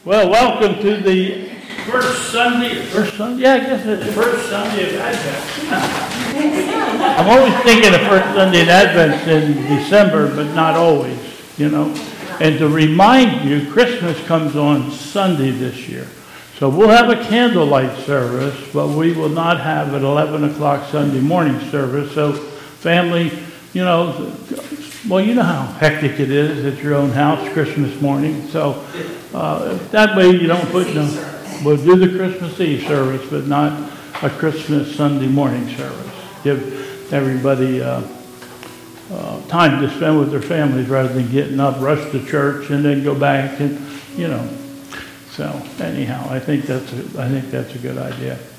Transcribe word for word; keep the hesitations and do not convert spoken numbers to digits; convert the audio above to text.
Well, welcome to the first Sunday, first Sunday, yeah, I guess it's the first Sunday of Advent. I'm always thinking the first Sunday of Advent's in December, but not always, you know. And to remind you, Christmas comes on Sunday this year. So we'll have a candlelight service, but we will not have an eleven o'clock Sunday morning service. So family, you know, well, you know how hectic it is at your own house Christmas morning. So uh, that way you don't put no, we'll do the Christmas Eve service, but not a Christmas Sunday morning service. Give everybody uh, uh, time to spend with their families rather than getting up, rush to church, and then go back and, you know. So anyhow, I think that's a, I think that's a good idea.